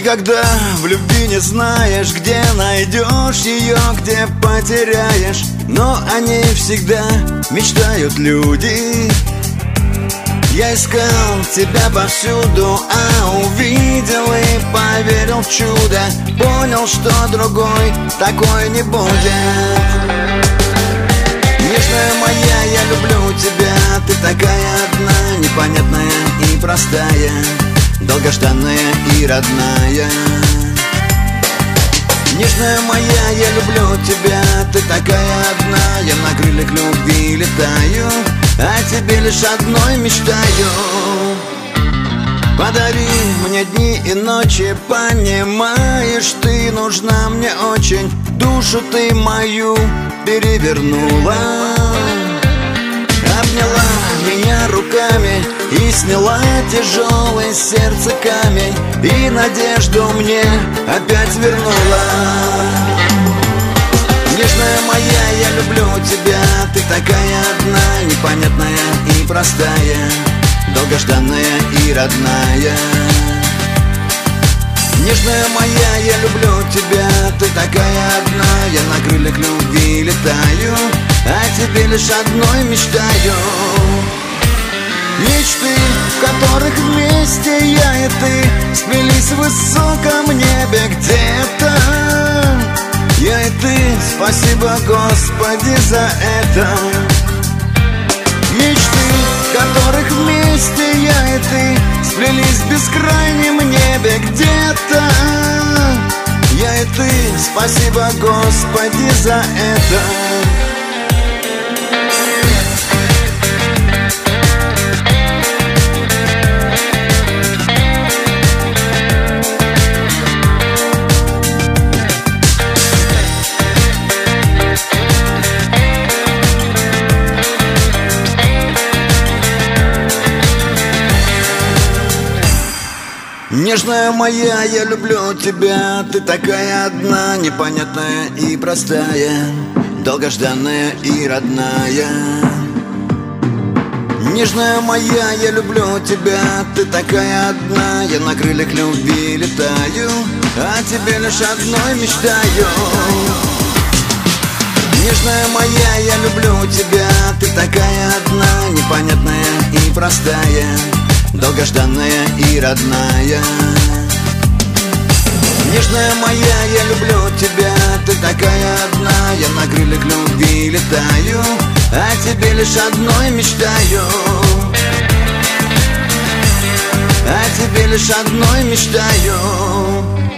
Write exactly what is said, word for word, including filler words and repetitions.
когда в любви не знаешь, где найдешь ее, где потеряешь, но о ней всегда мечтают люди. Я искал тебя повсюду, а увидел и поверил в чудо. Понял, что другой такой не будет. Нежная моя, я люблю тебя. Ты такая одна, непонятная и простая, долгожданная и родная. Нежная моя, я люблю тебя. Ты такая одна, я на крыльях любви летаю, о тебе лишь одной мечтаю. Подари мне дни и ночи, понимаешь, ты нужна мне очень. Душу ты мою перевернула, обняла меня руками и сняла тяжелый сердце камень, и надежду мне опять вернула. Нежная моя, я люблю тебя. Ты такая одна, непонятная и простая, долгожданная и родная. Нежная моя, я люблю тебя. Ты такая одна, я на крыльях любви летаю, о тебе лишь одной мечтаю. Мечты, в которых вместе я и ты сплелись в высоком небе где-то. Я и ты, спасибо, Господи, за это. Мечты, в которых вместе я и ты сплелись в бескрайнем небе где-то. Я и ты, спасибо, Господи, за это. Нежная моя, я люблю тебя. Ты такая одна, непонятная и простая, долгожданная и родная. Нежная моя, я люблю тебя. Ты такая одна, я на крыльях любви летаю, о тебе лишь одной мечтаю. Нежная моя, я люблю тебя. Ты такая одна, непонятная и простая, долгожданная и родная. Нежная моя, я люблю тебя. Ты такая одна, я на крыльях любви летаю, о тебе лишь одной мечтаю, о тебе лишь одной мечтаю.